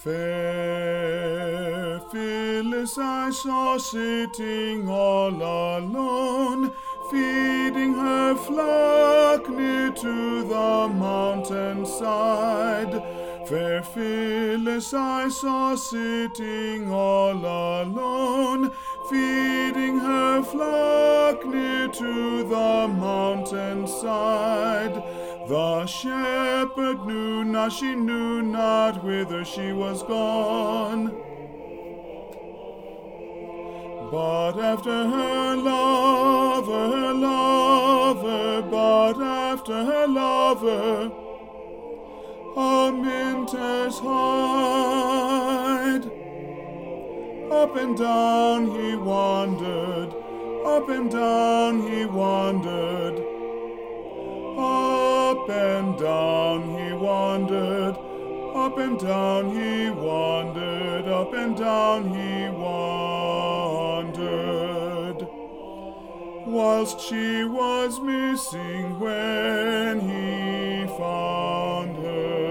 Fair Phyllis I saw sitting all alone, feeding her flock near to the mountainside. Fair Phyllis I saw sitting all alone, feeding her flock near to the mountainside. The shepherd knew not, she knew not whither she was gone. But after her lover, but after her lover, a minter's hide. Up and down he wandered, up and down he wandered, up and down he wandered, up and down he wandered, up and down he wandered, whilst she was missing when he found her.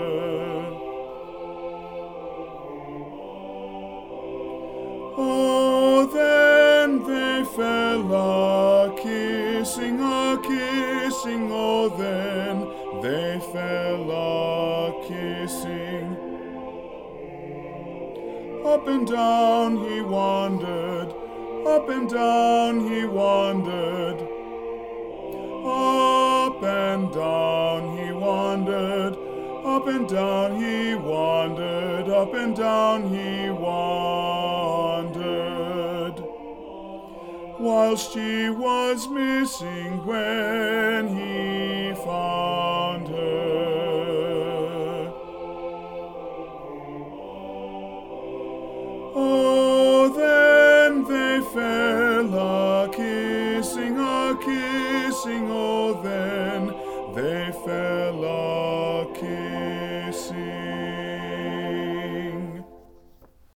Oh, then they fell a-kissing, oh, then they fell a-kissing. Up and down he wandered, up and down he wandered, up and down he wandered, up and down he wandered, up and down he wandered, whilst she was missing when he found her. Oh, then they fell a-kissing, oh, then they fell a-kissing.